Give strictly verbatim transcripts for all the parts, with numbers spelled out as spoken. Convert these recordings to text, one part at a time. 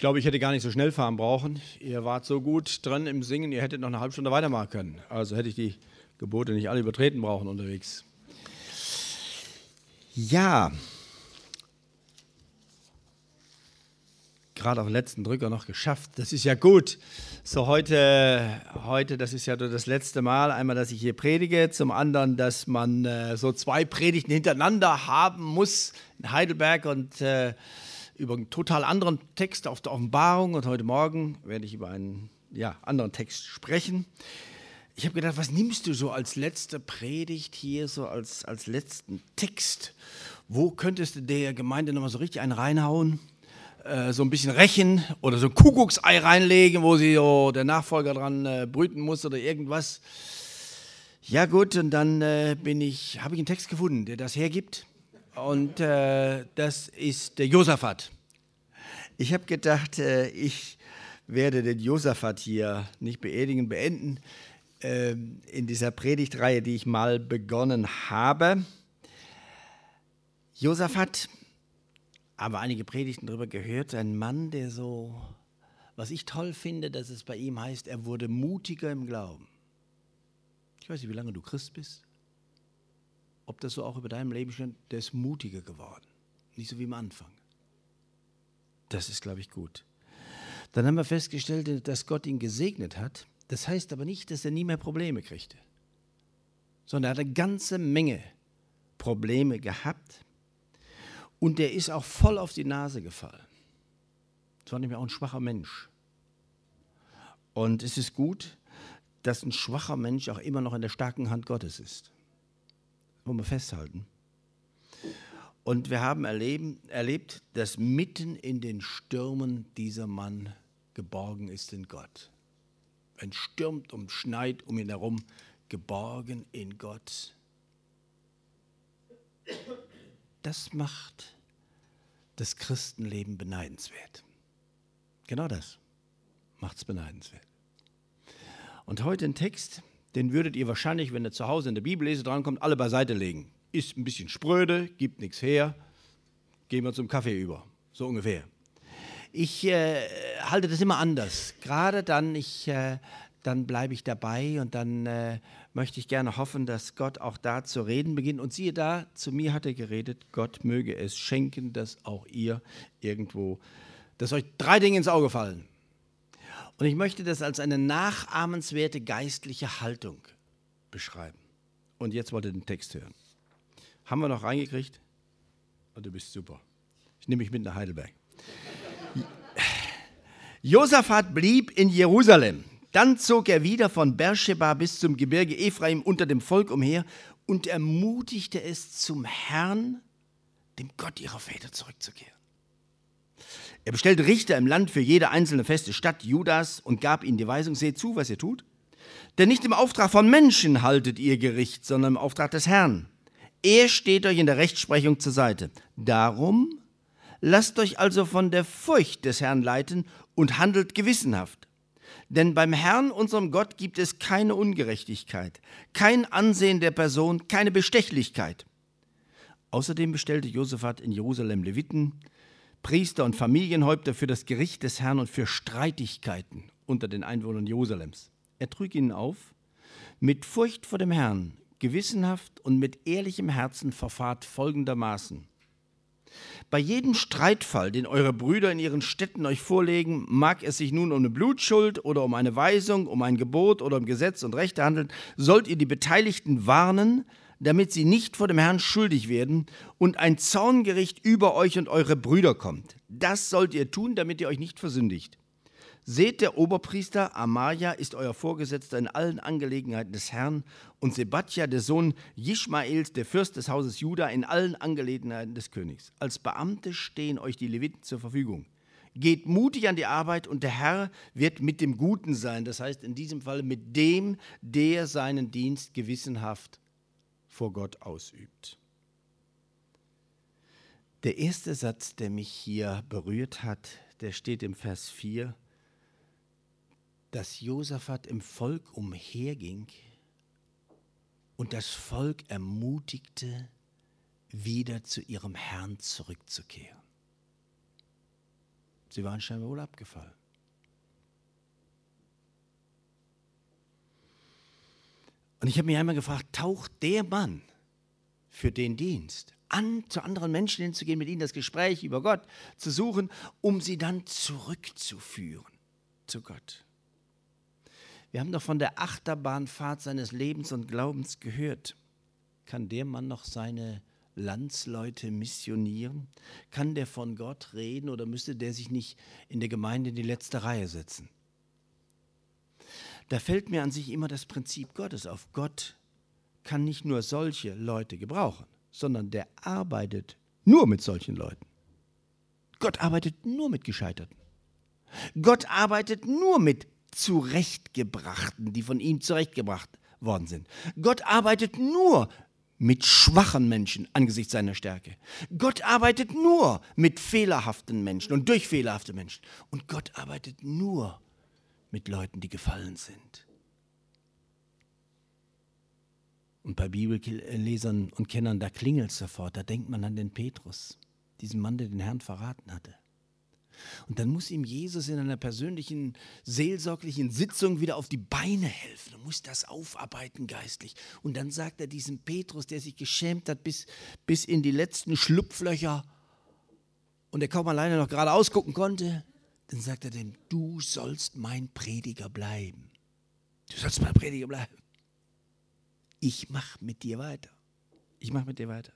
glaube, ich hätte gar nicht so schnell fahren brauchen. Ihr wart so gut dran im Singen, ihr hättet noch eine halbe Stunde weitermachen können. Also hätte ich die Gebote nicht alle übertreten brauchen unterwegs. Ja, gerade auf den letzten Drücker noch geschafft. Das ist ja gut. So heute, heute, das ist ja das letzte Mal, einmal, dass ich hier predige, zum anderen, dass man äh, so zwei Predigten hintereinander haben muss in Heidelberg und äh, über einen total anderen Text auf der Offenbarung. Und heute Morgen werde ich über einen ja, anderen Text sprechen. Ich habe gedacht, was nimmst du so als letzte Predigt hier, so als, als letzten Text? Wo könntest du der Gemeinde nochmal so richtig einen reinhauen? Äh, so ein bisschen rächen oder so ein Kuckucksei reinlegen, wo sie so der Nachfolger dran äh, brüten muss oder irgendwas. Ja gut, und dann äh, bin ich, habe ich einen Text gefunden, der das hergibt. Und äh, das ist der Josaphat. Ich habe gedacht, äh, ich werde den Josaphat hier nicht beerdigen, beenden äh, in dieser Predigtreihe, die ich mal begonnen habe. Josaphat, haben wir einige Predigten darüber gehört, ein Mann, der so, was ich toll finde, dass es bei ihm heißt, er wurde mutiger im Glauben. Ich weiß nicht, wie lange du Christ bist, ob das so auch über deinem Leben steht, der ist mutiger geworden, nicht so wie am Anfang. Das ist, glaube ich, gut. Dann haben wir festgestellt, dass Gott ihn gesegnet hat. Das heißt aber nicht, dass er nie mehr Probleme kriegte, sondern er hat eine ganze Menge Probleme gehabt und der ist auch voll auf die Nase gefallen. Das war nämlich auch ein schwacher Mensch. Und es ist gut, dass ein schwacher Mensch auch immer noch in der starken Hand Gottes ist. Das wollen wir festhalten. Und wir haben erleben, erlebt, dass mitten in den Stürmen dieser Mann geborgen ist in Gott. Wenn es stürmt und schneit um ihn herum, geborgen in Gott. Das macht das Christenleben beneidenswert. Genau das macht es beneidenswert. Und heute ein Text, den würdet ihr wahrscheinlich, wenn ihr zu Hause in der Bibellese drankommt, alle beiseite legen. Ist ein bisschen spröde, gibt nichts her, gehen wir zum Kaffee über, so ungefähr. Ich äh, halte das immer anders. Gerade dann, ich, äh, dann bleibe ich dabei und dann äh, möchte ich gerne hoffen, dass Gott auch da zu reden beginnt. Und siehe da, zu mir hat er geredet, Gott möge es schenken, dass auch ihr irgendwo, dass euch drei Dinge ins Auge fallen. Und ich möchte das als eine nachahmenswerte geistliche Haltung beschreiben. Und jetzt wollt ihr den Text hören. Haben wir noch reingekriegt? Oh, du bist super. Ich nehme mich mit nach Heidelberg. Josaphat blieb in Jerusalem. Dann zog er wieder von Beersheba bis zum Gebirge Ephraim unter dem Volk umher und ermutigte es, zum Herrn, dem Gott ihrer Väter, zurückzukehren. Er bestellte Richter im Land für jede einzelne feste Stadt Judas und gab ihnen die Weisung: Seht zu, was ihr tut. Denn nicht im Auftrag von Menschen haltet ihr Gericht, sondern im Auftrag des Herrn. Er steht euch in der Rechtsprechung zur Seite. Darum lasst euch also von der Furcht des Herrn leiten und handelt gewissenhaft. Denn beim Herrn, unserem Gott, gibt es keine Ungerechtigkeit, kein Ansehen der Person, keine Bestechlichkeit. Außerdem bestellte Josaphat in Jerusalem Leviten, Priester und Familienhäupter für das Gericht des Herrn und für Streitigkeiten unter den Einwohnern Jerusalems. Er trug ihnen auf: Mit Furcht vor dem Herrn, gewissenhaft und mit ehrlichem Herzen verfahrt folgendermaßen. Bei jedem Streitfall, den eure Brüder in ihren Städten euch vorlegen, mag es sich nun um eine Blutschuld oder um eine Weisung, um ein Gebot oder um Gesetz und Rechte handeln, sollt ihr die Beteiligten warnen, damit sie nicht vor dem Herrn schuldig werden und ein Zorngericht über euch und eure Brüder kommt. Das sollt ihr tun, damit ihr euch nicht versündigt. Seht, der Oberpriester Amaja ist euer Vorgesetzter in allen Angelegenheiten des Herrn und Sebadja, der Sohn Jischmaels, der Fürst des Hauses Juda, in allen Angelegenheiten des Königs. Als Beamte stehen euch die Leviten zur Verfügung. Geht mutig an die Arbeit und der Herr wird mit dem Guten sein. Das heißt in diesem Fall mit dem, der seinen Dienst gewissenhaft vor Gott ausübt. Der erste Satz, der mich hier berührt hat, der steht im Vers vier. Dass Josaphat im Volk umherging und das Volk ermutigte, wieder zu ihrem Herrn zurückzukehren. Sie waren scheinbar wohl abgefallen. Und ich habe mich einmal gefragt, taucht der Mann für den Dienst an, zu anderen Menschen hinzugehen, mit ihnen das Gespräch über Gott zu suchen, um sie dann zurückzuführen zu Gott? Wir haben doch von der Achterbahnfahrt seines Lebens und Glaubens gehört. Kann der Mann noch seine Landsleute missionieren? Kann der von Gott reden oder müsste der sich nicht in der Gemeinde in die letzte Reihe setzen? Da fällt mir an sich immer das Prinzip Gottes auf. Gott kann nicht nur solche Leute gebrauchen, sondern der arbeitet nur mit solchen Leuten. Gott arbeitet nur mit Gescheiterten. Gott arbeitet nur mit Zurechtgebrachten, die von ihm zurechtgebracht worden sind. Gott arbeitet nur mit schwachen Menschen angesichts seiner Stärke. Gott arbeitet nur mit fehlerhaften Menschen und durch fehlerhafte Menschen. Und Gott arbeitet nur mit Leuten, die gefallen sind. Und bei Bibellesern und Kennern, da klingelt es sofort, da denkt man an den Petrus, diesen Mann, der den Herrn verraten hatte. Und dann muss ihm Jesus in einer persönlichen, seelsorglichen Sitzung wieder auf die Beine helfen und muss das aufarbeiten geistlich. Und dann sagt er diesem Petrus, der sich geschämt hat bis, bis in die letzten Schlupflöcher und der kaum alleine noch geradeaus gucken konnte, dann sagt er dem, du sollst mein Prediger bleiben. Du sollst mein Prediger bleiben. Ich mache mit dir weiter. Ich mache mit dir weiter.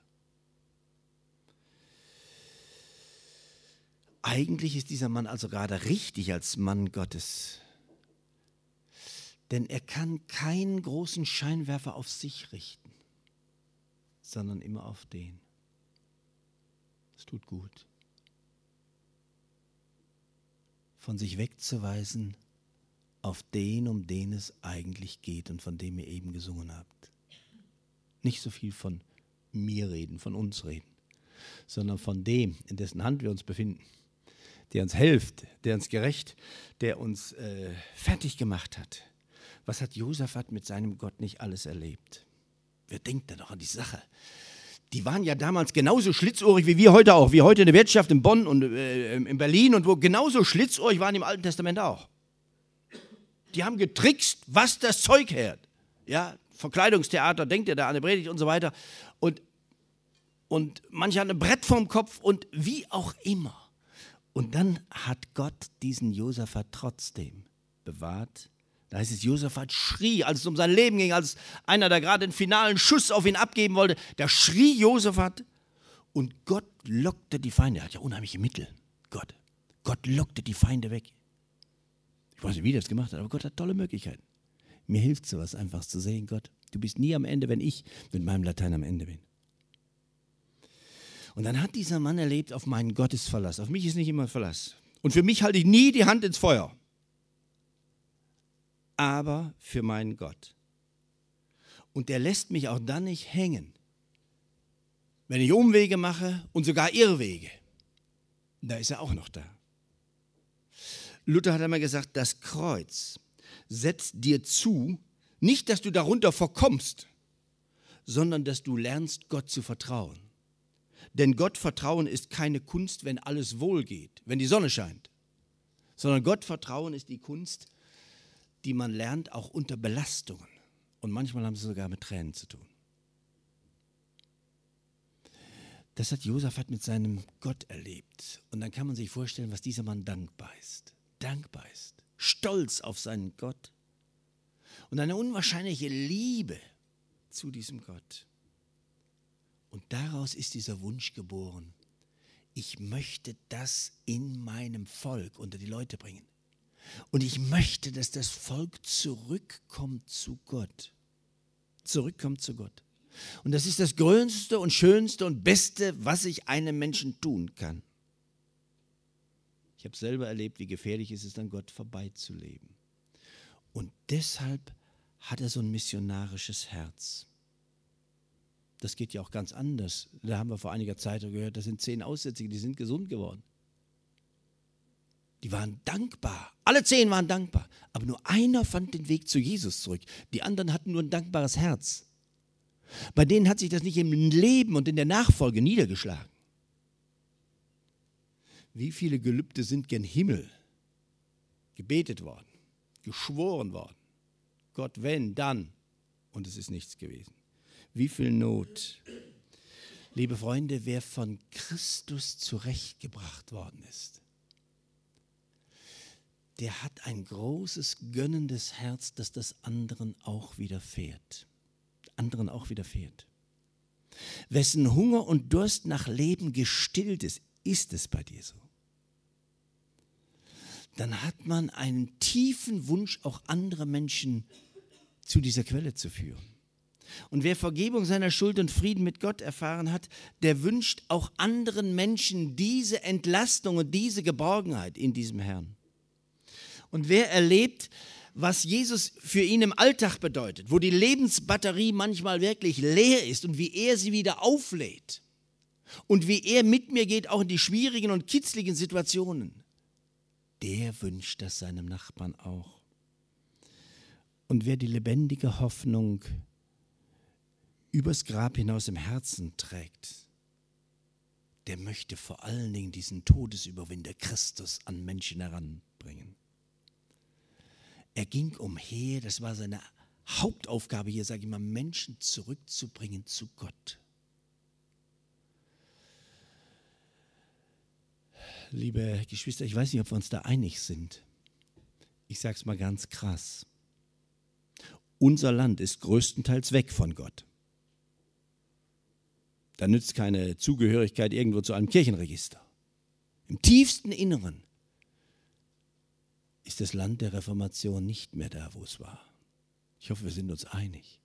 Eigentlich ist dieser Mann also gerade richtig als Mann Gottes. Denn er kann keinen großen Scheinwerfer auf sich richten, sondern immer auf den. Das tut gut. Von sich wegzuweisen auf den, um den es eigentlich geht und von dem ihr eben gesungen habt. Nicht so viel von mir reden, von uns reden, sondern von dem, in dessen Hand wir uns befinden, der uns hilft, der uns gerecht, der uns äh, fertig gemacht hat. Was hat Josaphat mit seinem Gott nicht alles erlebt? Wer denkt da noch an die Sache? Die waren ja damals genauso schlitzohrig wie wir heute auch, wie heute in der Wirtschaft in Bonn und äh, in Berlin und wo genauso schlitzohrig waren im Alten Testament auch. Die haben getrickst, was das Zeug hält. Ja, Verkleidungstheater, denkt ihr da an die Predigt und so weiter. Und, und manche haben ein Brett vorm Kopf und wie auch immer. Und dann hat Gott diesen Josaphat trotzdem bewahrt. Da heißt es, Josaphat schrie, als es um sein Leben ging, als einer, der gerade den finalen Schuss auf ihn abgeben wollte, da schrie Josaphat und Gott lockte die Feinde. Er hat ja unheimliche Mittel, Gott. Gott lockte die Feinde weg. Ich weiß nicht, wie er das gemacht hat, aber Gott hat tolle Möglichkeiten. Mir hilft sowas einfach zu sehen, Gott, du bist nie am Ende, wenn ich mit meinem Latein am Ende bin. Und dann hat dieser Mann erlebt, auf meinen Gott ist Verlass. Auf mich ist nicht immer Verlass. Und für mich halte ich nie die Hand ins Feuer. Aber für meinen Gott. Und der lässt mich auch dann nicht hängen, wenn ich Umwege mache und sogar Irrwege. Da ist er auch noch da. Luther hat einmal gesagt, das Kreuz setzt dir zu, nicht, dass du darunter verkommst, sondern dass du lernst, Gott zu vertrauen. Denn Gott vertrauen ist keine Kunst, wenn alles wohl geht, wenn die Sonne scheint. Sondern Gott vertrauen ist die Kunst, die man lernt, auch unter Belastungen. Und manchmal haben sie sogar mit Tränen zu tun. Das hat Josaphat mit seinem Gott erlebt. Und dann kann man sich vorstellen, was dieser Mann dankbar ist. Dankbar ist. Stolz auf seinen Gott. Und eine unwahrscheinliche Liebe zu diesem Gott. Und daraus ist dieser Wunsch geboren. Ich möchte das in meinem Volk unter die Leute bringen. Und ich möchte, dass das Volk zurückkommt zu Gott. Zurückkommt zu Gott. Und das ist das Größte und Schönste und Beste, was ich einem Menschen tun kann. Ich habe selber erlebt, wie gefährlich es ist, an Gott vorbeizuleben. Und deshalb hat er so ein missionarisches Herz. Das geht ja auch ganz anders. Da haben wir vor einiger Zeit gehört, das sind zehn Aussätzige, die sind gesund geworden. Die waren dankbar. Alle zehn waren dankbar. Aber nur einer fand den Weg zu Jesus zurück. Die anderen hatten nur ein dankbares Herz. Bei denen hat sich das nicht im Leben und in der Nachfolge niedergeschlagen. Wie viele Gelübde sind gen Himmel gebetet worden, geschworen worden? Gott, wenn, dann. Und es ist nichts gewesen. Wie viel Not. Liebe Freunde, wer von Christus zurechtgebracht worden ist, der hat ein großes, gönnendes Herz, dass das anderen auch widerfährt. Anderen auch widerfährt. Wessen Hunger und Durst nach Leben gestillt ist, ist es bei dir so? Dann hat man einen tiefen Wunsch, auch andere Menschen zu dieser Quelle zu führen. Und wer Vergebung seiner Schuld und Frieden mit Gott erfahren hat, der wünscht auch anderen Menschen diese Entlastung und diese Geborgenheit in diesem Herrn. Und wer erlebt, was Jesus für ihn im Alltag bedeutet, wo die Lebensbatterie manchmal wirklich leer ist und wie er sie wieder auflädt und wie er mit mir geht, auch in die schwierigen und kitzligen Situationen, der wünscht das seinem Nachbarn auch. Und wer die lebendige Hoffnung übers Grab hinaus im Herzen trägt, der möchte vor allen Dingen diesen Todesüberwinder Christus an Menschen heranbringen. Er ging umher, das war seine Hauptaufgabe hier, sage ich mal, Menschen zurückzubringen zu Gott. Liebe Geschwister, ich weiß nicht, ob wir uns da einig sind. Ich sage es mal ganz krass. Unser Land ist größtenteils weg von Gott. Da nützt keine Zugehörigkeit irgendwo zu einem Kirchenregister. Im tiefsten Inneren ist das Land der Reformation nicht mehr da, wo es war. Ich hoffe, wir sind uns einig.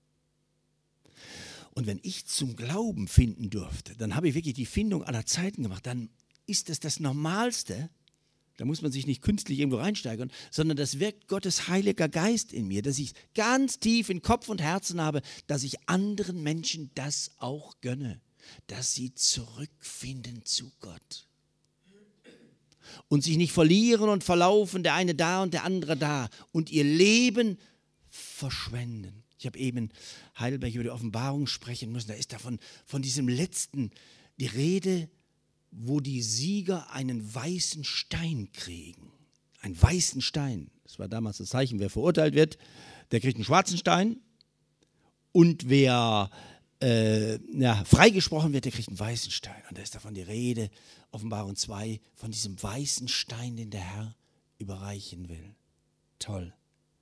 Und wenn ich zum Glauben finden durfte, dann habe ich wirklich die Findung aller Zeiten gemacht. Dann ist es das Normalste. Da muss man sich nicht künstlich irgendwo reinsteigern, sondern das wirkt Gottes Heiliger Geist in mir, dass ich ganz tief in Kopf und Herzen habe, dass ich anderen Menschen das auch gönne, dass sie zurückfinden zu Gott. Und sich nicht verlieren und verlaufen, der eine da und der andere da, und ihr Leben verschwenden. Ich habe eben in Heidelberg über die Offenbarung sprechen müssen, da ist davon von diesem letzten die Rede, wo die Sieger einen weißen Stein kriegen. Einen weißen Stein. Das war damals das Zeichen, wer verurteilt wird, der kriegt einen schwarzen Stein. Und wer äh, ja, freigesprochen wird, der kriegt einen weißen Stein. Und da ist davon die Rede, Offenbarung zwei, von diesem weißen Stein, den der Herr überreichen will. Toll.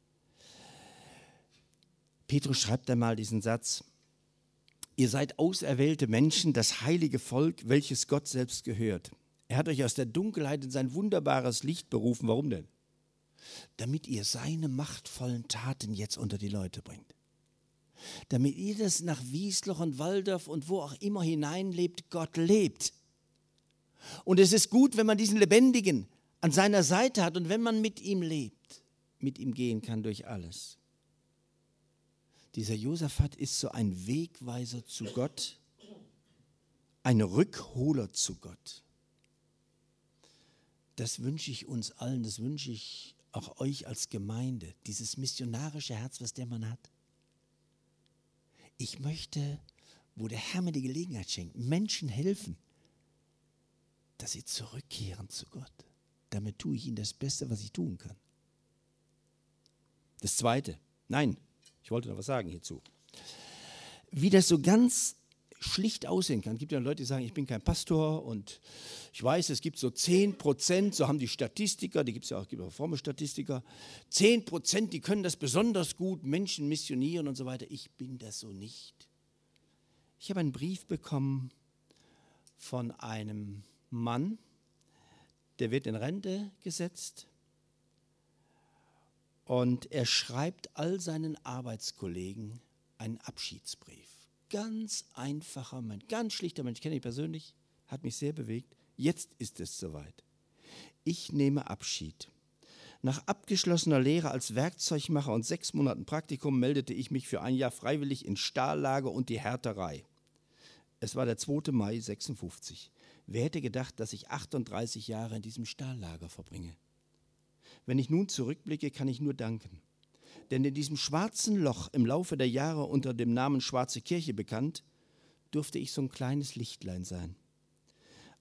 Petrus schreibt einmal diesen Satz: Ihr seid auserwählte Menschen, das heilige Volk, welches Gott selbst gehört. Er hat euch aus der Dunkelheit in sein wunderbares Licht berufen. Warum denn? Damit ihr seine machtvollen Taten jetzt unter die Leute bringt. Damit ihr das nach Wiesloch und Walldorf und wo auch immer hineinlebt, Gott lebt. Und es ist gut, wenn man diesen Lebendigen an seiner Seite hat und wenn man mit ihm lebt, mit ihm gehen kann durch alles. Dieser Josaphat ist so ein Wegweiser zu Gott, ein Rückholer zu Gott. Das wünsche ich uns allen, das wünsche ich auch euch als Gemeinde, dieses missionarische Herz, was der Mann hat. Ich möchte, wo der Herr mir die Gelegenheit schenkt, Menschen helfen, dass sie zurückkehren zu Gott. Damit tue ich ihnen das Beste, was ich tun kann. Das Zweite, nein, ich wollte noch was sagen hierzu. Wie das so ganz schlicht aussehen kann. Es gibt ja Leute, die sagen, ich bin kein Pastor und ich weiß, es gibt so zehn Prozent, so haben die Statistiker, die gibt es ja auch, gibt auch fromme Statistiker, zehn Prozent, die können das besonders gut, Menschen missionieren und so weiter. Ich bin das so nicht. Ich habe einen Brief bekommen von einem Mann, der wird in Rente gesetzt. Und er schreibt all seinen Arbeitskollegen einen Abschiedsbrief. Ganz einfacher Mensch, ganz schlichter Mensch, kenne ich persönlich, hat mich sehr bewegt. Jetzt ist es soweit. Ich nehme Abschied. Nach abgeschlossener Lehre als Werkzeugmacher und sechs Monaten Praktikum meldete ich mich für ein Jahr freiwillig ins Stahllager und die Härterei. Es war der zweite Mai sechsundfünfzig. Wer hätte gedacht, dass ich achtunddreißig Jahre in diesem Stahllager verbringe? Wenn ich nun zurückblicke, kann ich nur danken. Denn in diesem schwarzen Loch, im Laufe der Jahre unter dem Namen Schwarze Kirche bekannt, durfte ich so ein kleines Lichtlein sein.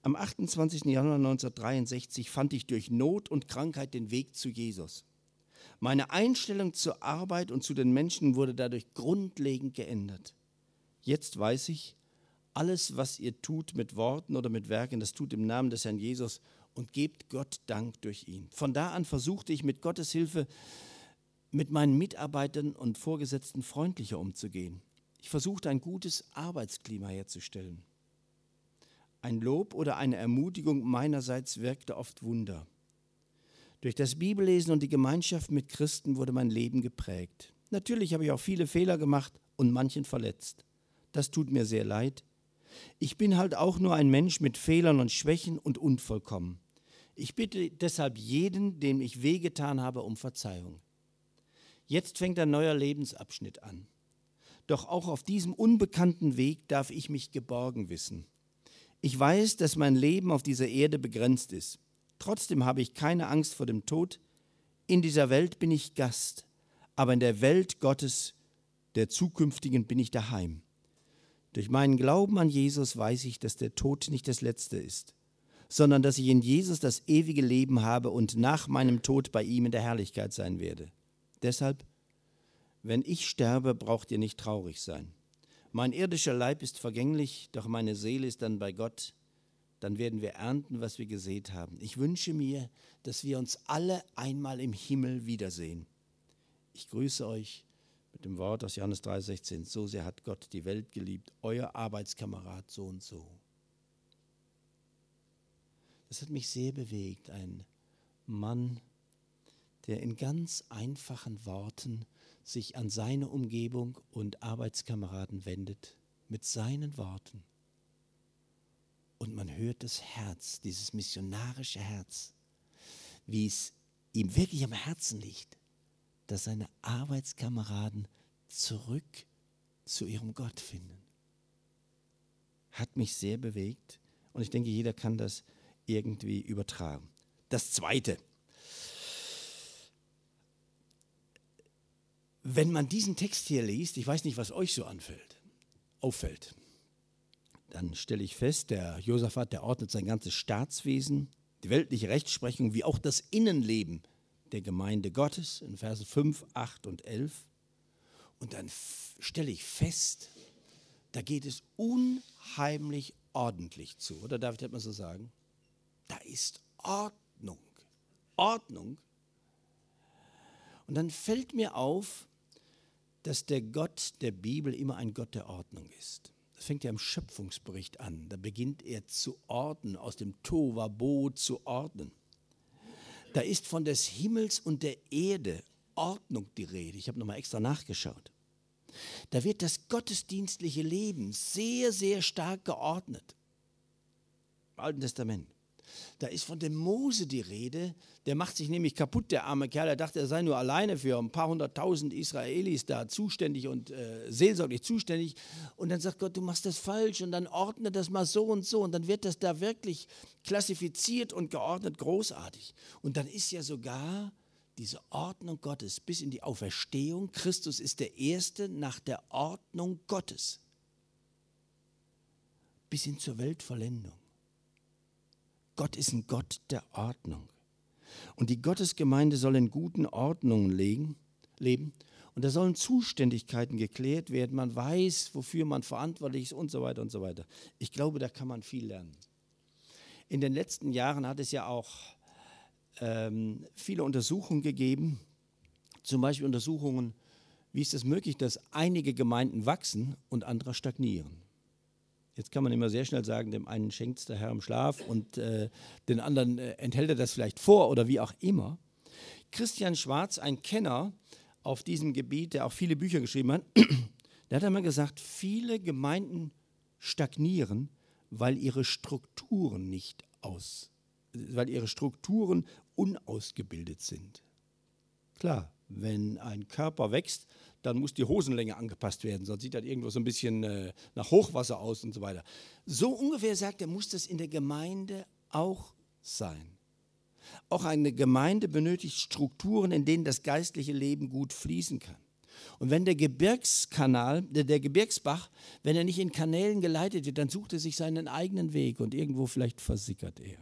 Am achtundzwanzigsten Januar neunzehnhundertdreiundsechzig fand ich durch Not und Krankheit den Weg zu Jesus. Meine Einstellung zur Arbeit und zu den Menschen wurde dadurch grundlegend geändert. Jetzt weiß ich, alles, was ihr tut mit Worten oder mit Werken, das tut im Namen des Herrn Jesus und gebt Gott Dank durch ihn. Von da an versuchte ich mit Gottes Hilfe mit meinen Mitarbeitern und Vorgesetzten freundlicher umzugehen. Ich versuchte ein gutes Arbeitsklima herzustellen. Ein Lob oder eine Ermutigung meinerseits wirkte oft Wunder. Durch das Bibellesen und die Gemeinschaft mit Christen wurde mein Leben geprägt. Natürlich habe ich auch viele Fehler gemacht und manchen verletzt. Das tut mir sehr leid. Ich bin halt auch nur ein Mensch mit Fehlern und Schwächen und unvollkommen. Ich bitte deshalb jeden, dem ich wehgetan habe, um Verzeihung. Jetzt fängt ein neuer Lebensabschnitt an. Doch auch auf diesem unbekannten Weg darf ich mich geborgen wissen. Ich weiß, dass mein Leben auf dieser Erde begrenzt ist. Trotzdem habe ich keine Angst vor dem Tod. In dieser Welt bin ich Gast, aber in der Welt Gottes, der zukünftigen, bin ich daheim. Durch meinen Glauben an Jesus weiß ich, dass der Tod nicht das Letzte ist, sondern dass ich in Jesus das ewige Leben habe und nach meinem Tod bei ihm in der Herrlichkeit sein werde. Deshalb, wenn ich sterbe, braucht ihr nicht traurig sein. Mein irdischer Leib ist vergänglich, doch meine Seele ist dann bei Gott. Dann werden wir ernten, was wir gesät haben. Ich wünsche mir, dass wir uns alle einmal im Himmel wiedersehen. Ich grüße euch mit dem Wort aus Johannes drei sechzehn. So sehr hat Gott die Welt geliebt, euer Arbeitskamerad so und so. Das hat mich sehr bewegt, ein Mann, der in ganz einfachen Worten sich an seine Umgebung und Arbeitskameraden wendet, mit seinen Worten. Und man hört das Herz, dieses missionarische Herz, wie es ihm wirklich am Herzen liegt, dass seine Arbeitskameraden zurück zu ihrem Gott finden. Hat mich sehr bewegt und ich denke, jeder kann das irgendwie übertragen. Das Zweite. Wenn man diesen Text hier liest, ich weiß nicht, was euch so anfällt, auffällt, dann stelle ich fest, der Josaphat, der ordnet sein ganzes Staatswesen, die weltliche Rechtsprechung, wie auch das Innenleben der Gemeinde Gottes in Verse fünf, acht und elf. Und dann stelle ich fest, da geht es unheimlich ordentlich zu. Oder darf ich das mal so sagen? Da ist Ordnung. Ordnung. Und dann fällt mir auf, dass der Gott der Bibel immer ein Gott der Ordnung ist. Das fängt ja im Schöpfungsbericht an. Da beginnt er zu ordnen, aus dem Tohuwabohu zu ordnen. Da ist von des Himmels und der Erde Ordnung die Rede. Ich habe nochmal extra nachgeschaut. Da wird das gottesdienstliche Leben sehr, sehr stark geordnet. Im Alten Testament. Da ist von dem Mose die Rede, der macht sich nämlich kaputt, der arme Kerl. Er dachte, er sei nur alleine für ein paar hunderttausend Israelis da zuständig und äh, seelsorglich zuständig. Und dann sagt Gott, du machst das falsch und dann ordne das mal so und so. Und dann wird das da wirklich klassifiziert und geordnet, großartig. Und dann ist ja sogar diese Ordnung Gottes bis in die Auferstehung. Christus ist der Erste nach der Ordnung Gottes. Bis hin zur Weltvollendung. Gott ist ein Gott der Ordnung. Und die Gottesgemeinde soll in guten Ordnungen leben. Und da sollen Zuständigkeiten geklärt werden. Man weiß, wofür man verantwortlich ist und so weiter und so weiter. Ich glaube, da kann man viel lernen. In den letzten Jahren hat es ja auch ähm, viele Untersuchungen gegeben. Zum Beispiel Untersuchungen, wie ist es möglich, dass einige Gemeinden wachsen und andere stagnieren. Jetzt kann man immer sehr schnell sagen, dem einen schenkt es der Herr im Schlaf und äh, den anderen äh, enthält er das vielleicht vor oder wie auch immer. Christian Schwarz, ein Kenner auf diesem Gebiet, der auch viele Bücher geschrieben hat, der hat einmal gesagt, viele Gemeinden stagnieren, weil ihre Strukturen nicht aus, weil ihre Strukturen unausgebildet sind. Klar, wenn ein Körper wächst, dann muss die Hosenlänge angepasst werden, sonst sieht das irgendwo so ein bisschen äh, nach Hochwasser aus und so weiter. So ungefähr, sagt er, muss das in der Gemeinde auch sein. Auch eine Gemeinde benötigt Strukturen, in denen das geistliche Leben gut fließen kann. Und wenn der Gebirgskanal, der, der Gebirgsbach, wenn er nicht in Kanälen geleitet wird, dann sucht er sich seinen eigenen Weg und irgendwo vielleicht versickert er.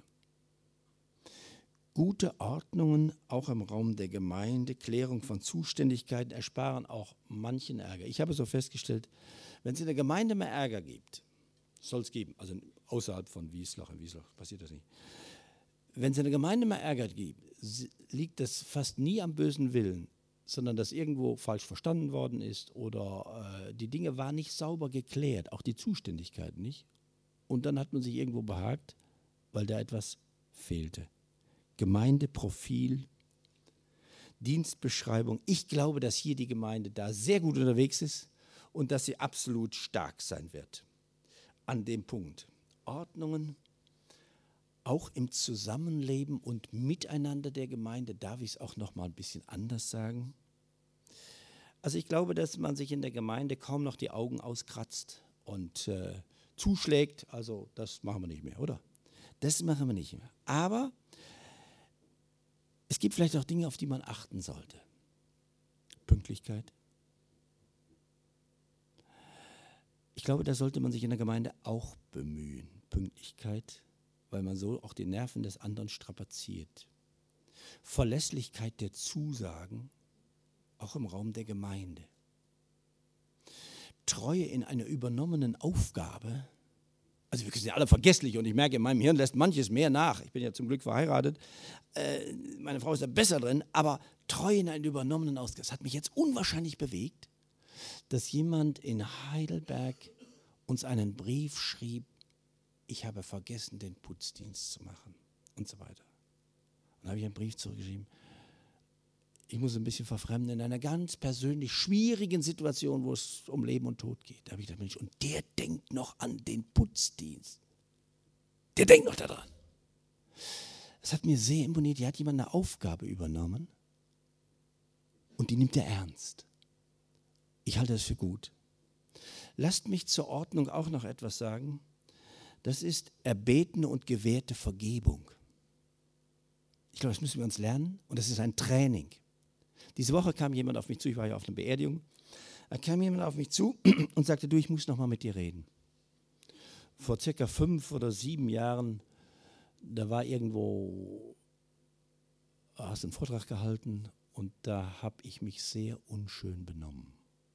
Gute Ordnungen, auch im Raum der Gemeinde, Klärung von Zuständigkeiten ersparen auch manchen Ärger. Ich habe so festgestellt, wenn es in der Gemeinde mehr Ärger gibt, soll es geben, also außerhalb von Wieslach, in Wieslach passiert das nicht. Wenn es in der Gemeinde mehr Ärger gibt, liegt das fast nie am bösen Willen, sondern dass irgendwo falsch verstanden worden ist oder äh, die Dinge waren nicht sauber geklärt, auch die Zuständigkeiten nicht. Und dann hat man sich irgendwo behagt, weil da etwas fehlte. Gemeindeprofil, Dienstbeschreibung. Ich glaube, dass hier die Gemeinde da sehr gut unterwegs ist und dass sie absolut stark sein wird. An dem Punkt. Ordnungen, auch im Zusammenleben und Miteinander der Gemeinde, darf ich es auch noch mal ein bisschen anders sagen. Also ich glaube, dass man sich in der Gemeinde kaum noch die Augen auskratzt und äh, zuschlägt. Also das machen wir nicht mehr, oder? Das machen wir nicht mehr. Aber es gibt vielleicht auch Dinge, auf die man achten sollte. Pünktlichkeit. Ich glaube, da sollte man sich in der Gemeinde auch bemühen. Pünktlichkeit, weil man so auch die Nerven des anderen strapaziert. Verlässlichkeit der Zusagen, auch im Raum der Gemeinde. Treue in einer übernommenen Aufgabe. Also wir sind ja alle vergesslich und ich merke, in meinem Hirn lässt manches mehr nach. Ich bin ja zum Glück verheiratet. Äh, meine Frau ist da besser drin, aber Treue in einer übernommenen Aufgabe. Das hat mich jetzt unwahrscheinlich bewegt, dass jemand in Heidelberg uns einen Brief schrieb, ich habe vergessen, den Putzdienst zu machen und so weiter. Und dann habe ich einen Brief zurückgeschrieben, ich muss ein bisschen verfremden, in einer ganz persönlich schwierigen Situation, wo es um Leben und Tod geht. Da habe ich gedacht, Mensch, und der denkt noch an den Putzdienst. Der denkt noch daran. Das hat mir sehr imponiert. Hier hat jemand eine Aufgabe übernommen und die nimmt er ernst. Ich halte das für gut. Lasst mich zur Ordnung auch noch etwas sagen. Das ist erbetene und gewährte Vergebung. Ich glaube, das müssen wir uns lernen und das ist ein Training. Diese Woche kam jemand auf mich zu, ich war ja auf einer Beerdigung, da kam jemand auf mich zu und sagte, du, ich muss noch mal mit dir reden. Vor circa fünf oder sieben Jahren, da war irgendwo, hast du einen Vortrag gehalten und da habe ich mich sehr unschön benommen.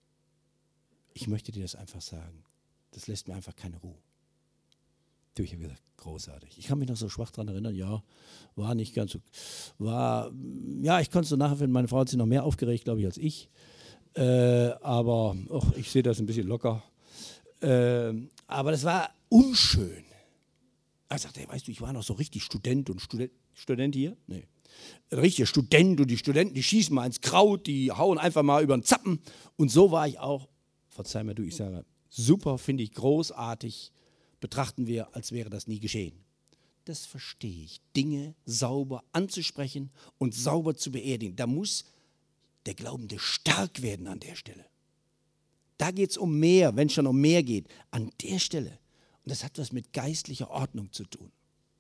Ich möchte dir das einfach sagen. Das lässt mir einfach keine Ruhe. Du, ich habe gesagt, großartig. Ich kann mich noch so schwach daran erinnern, ja, war nicht ganz so, war, ja, ich konnte es so nachempfinden, meine Frau hat sich noch mehr aufgeregt, glaube ich, als ich. Äh, aber oh, ich sehe das ein bisschen locker. Äh, aber das war unschön. Er sagte, weißt du, ich war noch so richtig Student und Student, Student hier? Nee. Richtig Student und die Studenten, die schießen mal ins Kraut, die hauen einfach mal über den Zappen. Und so war ich auch, verzeih mir du, ich sage, super, finde ich großartig, betrachten wir, als wäre das nie geschehen. Das verstehe ich. Dinge sauber anzusprechen und sauber zu beerdigen. Da muss der Glaubende stark werden an der Stelle. Da geht es um mehr, wenn es schon um mehr geht. An der Stelle. Und das hat was mit geistlicher Ordnung zu tun.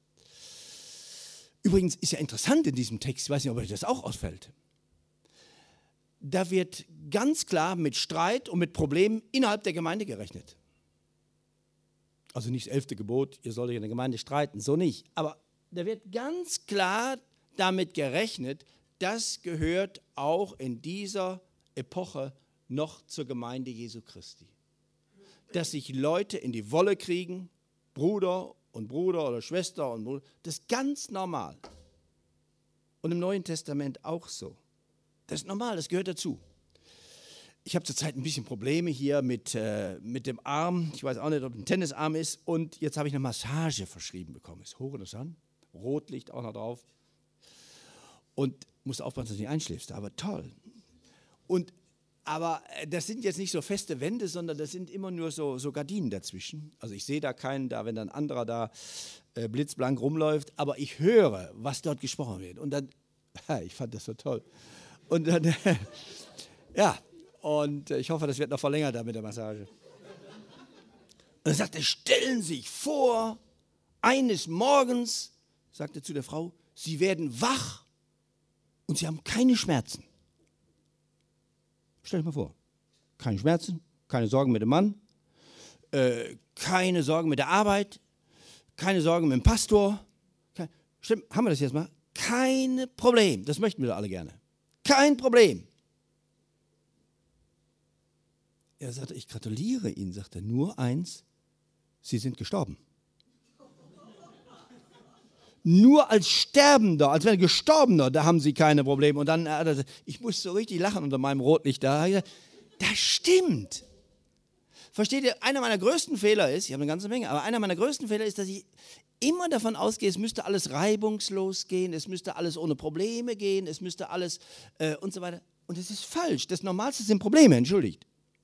Übrigens ist ja interessant in diesem Text, ich weiß nicht, ob euch das auch ausfällt. Da wird ganz klar mit Streit und mit Problemen innerhalb der Gemeinde gerechnet. Also nicht das elfte Gebot, ihr sollt euch in der Gemeinde streiten, so nicht. Aber da wird ganz klar damit gerechnet, das gehört auch in dieser Epoche noch zur Gemeinde Jesu Christi. Dass sich Leute in die Wolle kriegen, Bruder und Bruder oder Schwester und Bruder, das ist ganz normal. Und im Neuen Testament auch so. Das ist normal, das gehört dazu. Ich habe zurzeit ein bisschen Probleme hier mit, äh, mit dem Arm. Ich weiß auch nicht, ob es ein Tennisarm ist. Und jetzt habe ich eine Massage verschrieben bekommen. Ist hochinteressant. Rotlicht auch noch drauf. Und musst aufpassen, dass du nicht einschläfst. Aber toll. Und, aber das sind jetzt nicht so feste Wände, sondern das sind immer nur so, so Gardinen dazwischen. Also ich sehe da keinen, da, wenn dann ein anderer da äh, blitzblank rumläuft. Aber ich höre, was dort gesprochen wird. Und dann, ich fand das so toll. Und dann, ja, und ich hoffe, das wird noch verlängert da mit der Massage. Und er sagte, stellen Sie sich vor, eines Morgens, sagte zu der Frau, Sie werden wach und Sie haben keine Schmerzen. Stell dir mal vor. Keine Schmerzen, keine Sorgen mit dem Mann, äh, keine Sorgen mit der Arbeit, keine Sorgen mit dem Pastor. Kein, stimmt, haben wir das jetzt mal? Kein Problem. Das möchten wir doch alle gerne. Kein Problem. Er sagte, ich gratuliere Ihnen, sagt er, nur eins, Sie sind gestorben. Nur als Sterbender, als wenn Gestorbener, da haben Sie keine Probleme. Und dann, äh, ich musste so richtig lachen unter meinem Rotlicht da. Das stimmt. Versteht ihr, einer meiner größten Fehler ist, ich habe eine ganze Menge, aber einer meiner größten Fehler ist, dass ich immer davon ausgehe, es müsste alles reibungslos gehen, es müsste alles ohne Probleme gehen, es müsste alles äh, und so weiter. Und das ist falsch. Das Normalste sind Probleme, entschuldigt.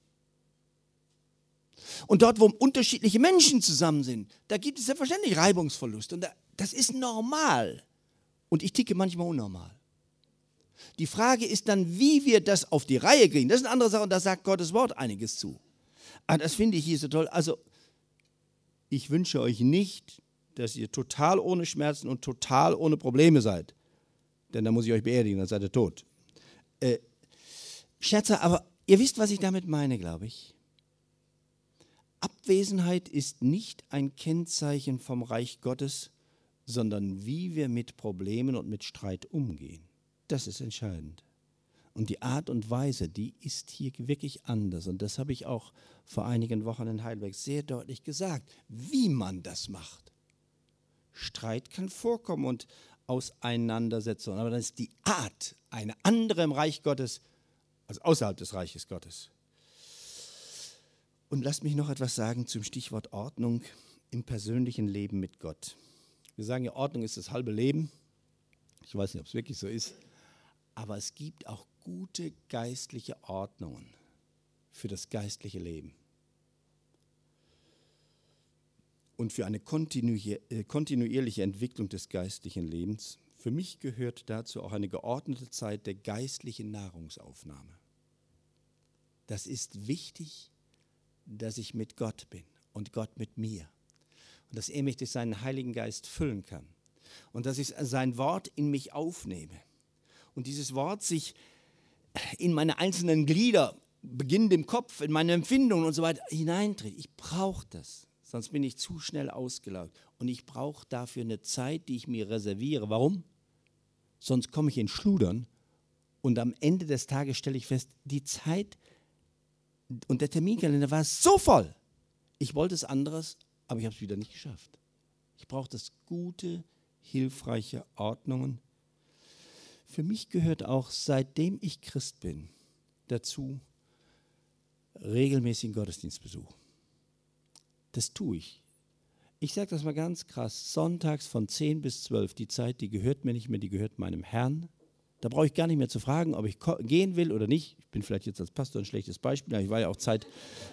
Und dort, wo unterschiedliche Menschen zusammen sind, da gibt es selbstverständlich Reibungsverlust. Und da, das ist normal. Und ich ticke manchmal unnormal. Die Frage ist dann, wie wir das auf die Reihe kriegen. Das ist eine andere Sache und da sagt Gottes Wort einiges zu. Aber das finde ich hier so toll. Also, ich wünsche euch nicht, dass ihr total ohne Schmerzen und total ohne Probleme seid. Denn dann muss ich euch beerdigen, dann seid ihr tot. Äh, Scherzer, aber ihr wisst, was ich damit meine, glaube ich. Abwesenheit ist nicht ein Kennzeichen vom Reich Gottes, sondern wie wir mit Problemen und mit Streit umgehen. Das ist entscheidend. Und die Art und Weise, die ist hier wirklich anders. Und das habe ich auch vor einigen Wochen in Heidelberg sehr deutlich gesagt, wie man das macht. Streit kann vorkommen und Auseinandersetzungen, aber dann ist die Art eine andere im Reich Gottes als außerhalb des Reiches Gottes. Und lasst mich noch etwas sagen zum Stichwort Ordnung im persönlichen Leben mit Gott. Wir sagen ja, Ordnung ist das halbe Leben. Ich weiß nicht, ob es wirklich so ist. Aber es gibt auch gute geistliche Ordnungen für das geistliche Leben. Und für eine kontinuierliche Entwicklung des geistlichen Lebens. Für mich gehört dazu auch eine geordnete Zeit der geistlichen Nahrungsaufnahme. Das ist wichtig, dass ich mit Gott bin und Gott mit mir. Und dass er mich durch seinen Heiligen Geist füllen kann. Und dass ich sein Wort in mich aufnehme. Und dieses Wort sich in meine einzelnen Glieder, beginnend im Kopf, in meine Empfindungen und so weiter, hineintritt. Ich brauche das, sonst bin ich zu schnell ausgelaugt. Und ich brauche dafür eine Zeit, die ich mir reserviere. Warum? Sonst komme ich in Schludern und am Ende des Tages stelle ich fest, die Zeit und der Terminkalender war so voll. Ich wollte es anderes, aber ich habe es wieder nicht geschafft. Ich brauche das gute, hilfreiche Ordnungen. Für mich gehört auch, seitdem ich Christ bin, dazu regelmäßigen Gottesdienstbesuch. Das tue ich. Ich sage das mal ganz krass, sonntags von zehn bis zwölf, die Zeit, die gehört mir nicht mehr, die gehört meinem Herrn. Da brauche ich gar nicht mehr zu fragen, ob ich gehen will oder nicht. Ich bin vielleicht jetzt als Pastor ein schlechtes Beispiel, aber ich war ja auch Zeit,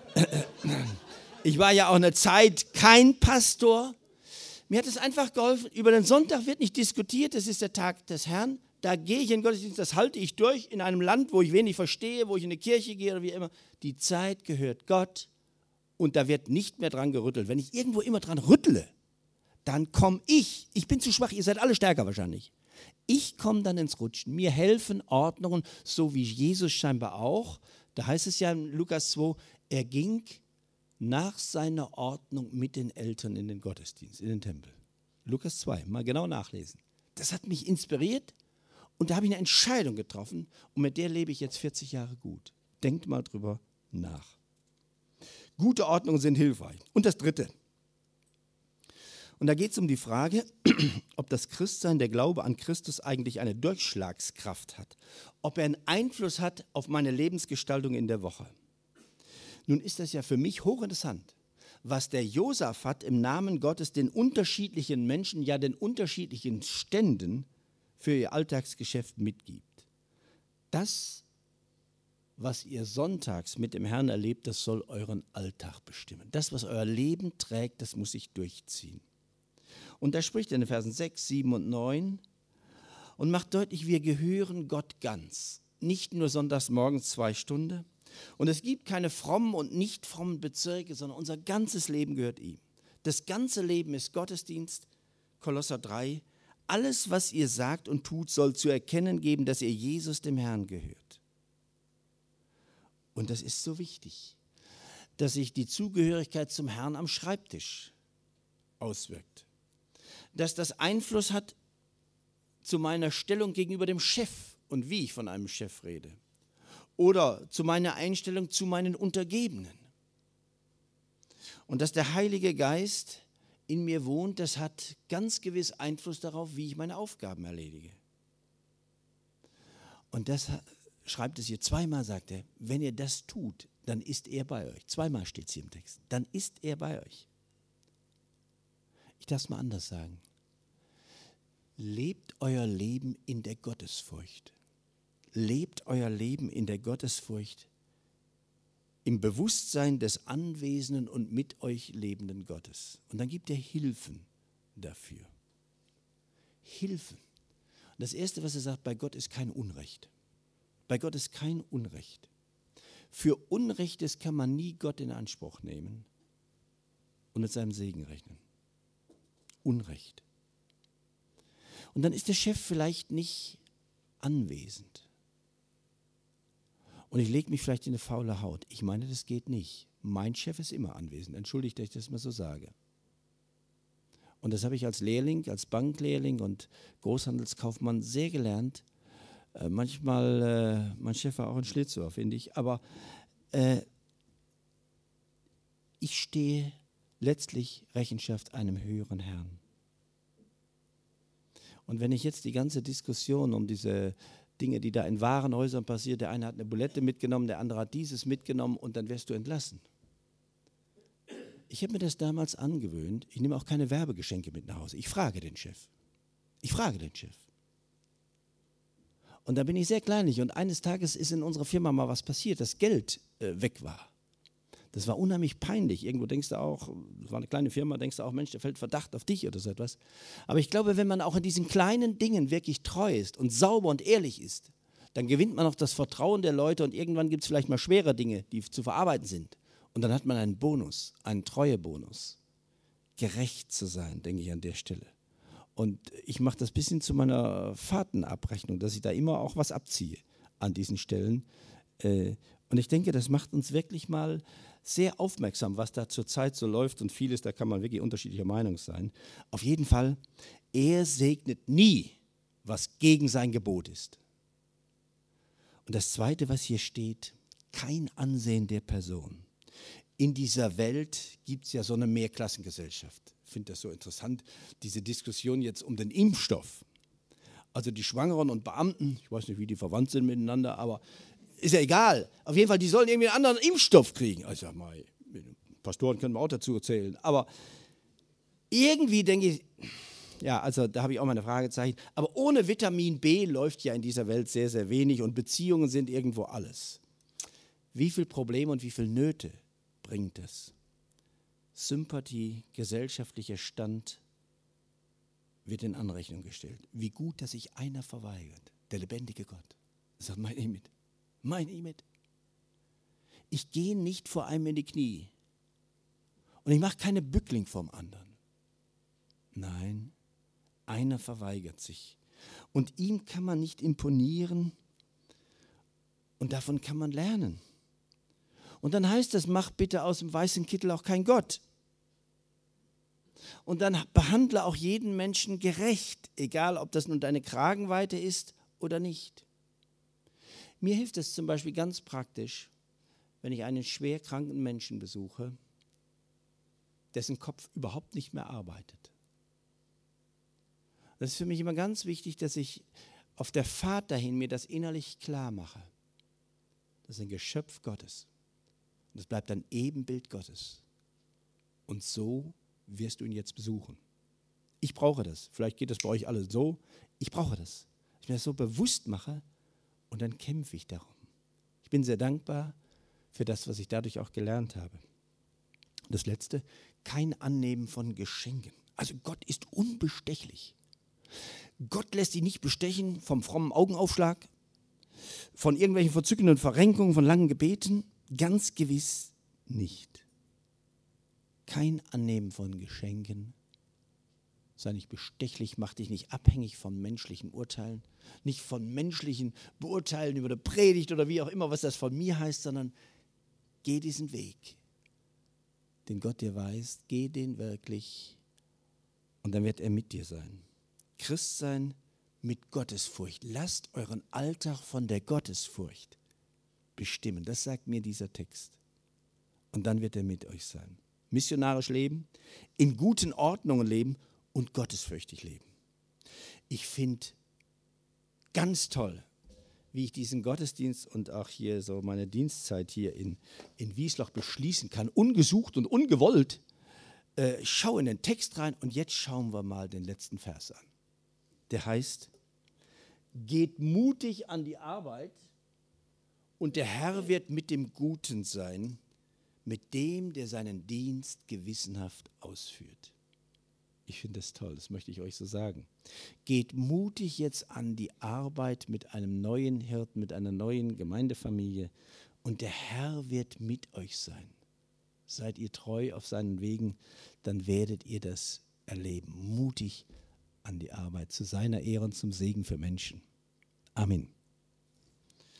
ich war ja auch eine Zeit kein Pastor. Mir hat es einfach geholfen, über den Sonntag wird nicht diskutiert, das ist der Tag des Herrn. Da gehe ich in den Gottesdienst, das halte ich durch in einem Land, wo ich wenig verstehe, wo ich in eine Kirche gehe oder wie immer. Die Zeit gehört Gott und da wird nicht mehr dran gerüttelt. Wenn ich irgendwo immer dran rüttle, dann komme ich, ich bin zu schwach, ihr seid alle stärker wahrscheinlich. Ich komme dann ins Rutschen. Mir helfen Ordnungen, so wie Jesus scheinbar auch. Da heißt es ja in Lukas zwei, er ging nach seiner Ordnung mit den Eltern in den Gottesdienst, in den Tempel. Lukas zwei, mal genau nachlesen. Das hat mich inspiriert und da habe ich eine Entscheidung getroffen und mit der lebe ich jetzt vierzig Jahre gut. Denkt mal drüber nach. Gute Ordnungen sind hilfreich. Und das Dritte. Und da geht es um die Frage, ob das Christsein, der Glaube an Christus eigentlich eine Durchschlagskraft hat. Ob er einen Einfluss hat auf meine Lebensgestaltung in der Woche. Nun ist das ja für mich hochinteressant, was der Josaphat im Namen Gottes den unterschiedlichen Menschen, ja den unterschiedlichen Ständen für ihr Alltagsgeschäft mitgibt. Das, was ihr sonntags mit dem Herrn erlebt, das soll euren Alltag bestimmen. Das, was euer Leben trägt, das muss sich durchziehen. Und da spricht er in den Versen sechs, sieben und neun und macht deutlich, wir gehören Gott ganz. Nicht nur sonntags morgens zwei Stunden. Und es gibt keine frommen und nicht frommen Bezirke, sondern unser ganzes Leben gehört ihm. Das ganze Leben ist Gottesdienst, Kolosser drei. Alles, was ihr sagt und tut, soll zu erkennen geben, dass ihr Jesus dem Herrn gehört. Und das ist so wichtig, dass sich die Zugehörigkeit zum Herrn am Schreibtisch auswirkt. Dass das Einfluss hat zu meiner Stellung gegenüber dem Chef und wie ich von einem Chef rede. Oder zu meiner Einstellung zu meinen Untergebenen. Und dass der Heilige Geist in mir wohnt, das hat ganz gewiss Einfluss darauf, wie ich meine Aufgaben erledige. Und das schreibt es hier zweimal, sagt er, wenn ihr das tut, dann ist er bei euch. Zweimal steht es hier im Text. Dann ist er bei euch. Ich darf es mal anders sagen. Lebt euer Leben in der Gottesfurcht. Lebt euer Leben in der Gottesfurcht, im Bewusstsein des anwesenden und mit euch lebenden Gottes. Und dann gibt er Hilfen dafür. Hilfen. Und das Erste, was er sagt, bei Gott ist kein Unrecht. Bei Gott ist kein Unrecht. Für Unrechtes kann man nie Gott in Anspruch nehmen und mit seinem Segen rechnen. Unrecht. Und dann ist der Chef vielleicht nicht anwesend. Und ich lege mich vielleicht in eine faule Haut. Ich meine, das geht nicht. Mein Chef ist immer anwesend. Entschuldigt, dass ich das mal so sage. Und das habe ich als Lehrling, als Banklehrling und Großhandelskaufmann sehr gelernt. Äh, manchmal, äh, mein Chef war auch ein Schlitzohr, finde ich. Aber äh, ich stehe letztlich Rechenschaft einem höheren Herrn. Und wenn ich jetzt die ganze Diskussion um diese Dinge, die da in Warenhäusern passieren, der eine hat eine Bulette mitgenommen, der andere hat dieses mitgenommen und dann wirst du entlassen. Ich habe mir das damals angewöhnt, ich nehme auch keine Werbegeschenke mit nach Hause. Ich frage den Chef. Ich frage den Chef. Und da bin ich sehr kleinlich und eines Tages ist in unserer Firma mal was passiert, dass Geld äh, weg war. Das war unheimlich peinlich. Irgendwo denkst du auch, das war eine kleine Firma, denkst du auch, Mensch, da fällt Verdacht auf dich oder so etwas. Aber ich glaube, wenn man auch in diesen kleinen Dingen wirklich treu ist und sauber und ehrlich ist, dann gewinnt man auch das Vertrauen der Leute und irgendwann gibt es vielleicht mal schwere Dinge, die zu verarbeiten sind. Und dann hat man einen Bonus, einen Treuebonus. Gerecht zu sein, denke ich an der Stelle. Und ich mache das ein bisschen zu meiner Fahrtenabrechnung, dass ich da immer auch was abziehe an diesen Stellen. Und ich denke, das macht uns wirklich mal sehr aufmerksam, was da zurzeit so läuft und vieles, da kann man wirklich unterschiedlicher Meinung sein. Auf jeden Fall, er segnet nie, was gegen sein Gebot ist. Und das Zweite, was hier steht, kein Ansehen der Person. In dieser Welt gibt es ja so eine Mehrklassengesellschaft. Ich finde das so interessant, diese Diskussion jetzt um den Impfstoff. Also die Schwangeren und Beamten, ich weiß nicht, wie die verwandt sind miteinander, aber ist ja egal. Auf jeden Fall, die sollen irgendwie einen anderen Impfstoff kriegen. Also mal, Pastoren können wir auch dazu erzählen. Aber irgendwie denke ich, ja, also da habe ich auch mal eine Fragezeichen. Aber ohne Vitamin B läuft ja in dieser Welt sehr, sehr wenig und Beziehungen sind irgendwo alles. Wie viele Probleme und wie viele Nöte bringt es? Sympathie, gesellschaftlicher Stand wird in Anrechnung gestellt. Wie gut, dass sich einer verweigert, der lebendige Gott. Sagt, meine ich mit. Meine ich mit. Ich gehe nicht vor einem in die Knie. Und ich mache keine Bückling vom anderen. Nein, einer verweigert sich. Und ihm kann man nicht imponieren. Und davon kann man lernen. Und dann heißt es, mach bitte aus dem weißen Kittel auch kein Gott. Und dann behandle auch jeden Menschen gerecht, egal ob das nun deine Kragenweite ist oder nicht. Mir hilft es zum Beispiel ganz praktisch, wenn ich einen schwer kranken Menschen besuche, dessen Kopf überhaupt nicht mehr arbeitet. Das ist für mich immer ganz wichtig, dass ich auf der Fahrt dahin mir das innerlich klar mache. Das ist ein Geschöpf Gottes. Und es bleibt ein Ebenbild Gottes. Und so wirst du ihn jetzt besuchen. Ich brauche das. Vielleicht geht das bei euch alle so. Ich brauche das. Ich mir das so bewusst mache und dann kämpfe ich darum. Ich bin sehr dankbar für das, was ich dadurch auch gelernt habe. Das Letzte, kein Annehmen von Geschenken. Also Gott ist unbestechlich. Gott lässt sich nicht bestechen vom frommen Augenaufschlag, von irgendwelchen verzückenden Verrenkungen, von langen Gebeten. Ganz gewiss nicht. Kein Annehmen von Geschenken. Sei nicht bestechlich, mach dich nicht abhängig von menschlichen Urteilen, nicht von menschlichen Beurteilen über eine Predigt oder wie auch immer, was das von mir heißt, sondern Geh diesen Weg, den Gott dir weist. Geh den wirklich und dann wird er mit dir sein. Christsein mit Gottesfurcht. Lasst euren Alltag von der Gottesfurcht bestimmen. Das sagt mir dieser Text. Und dann wird er mit euch sein. Missionarisch leben, in guten Ordnungen leben und gottesfürchtig leben. Ich finde ganz toll, wie ich diesen Gottesdienst und auch hier so meine Dienstzeit hier in, in Wiesloch beschließen kann, ungesucht und ungewollt. Äh, schau in den Text rein und jetzt schauen wir mal den letzten Vers an. Der heißt, geht mutig an die Arbeit und der Herr wird mit dem Guten sein, mit dem, der seinen Dienst gewissenhaft ausführt. Ich finde das toll, das möchte ich euch so sagen. Geht mutig jetzt an die Arbeit mit einem neuen Hirten, mit einer neuen Gemeindefamilie und der Herr wird mit euch sein. Seid ihr treu auf seinen Wegen, dann werdet ihr das erleben. Mutig an die Arbeit, zu seiner Ehre und zum Segen für Menschen. Amen.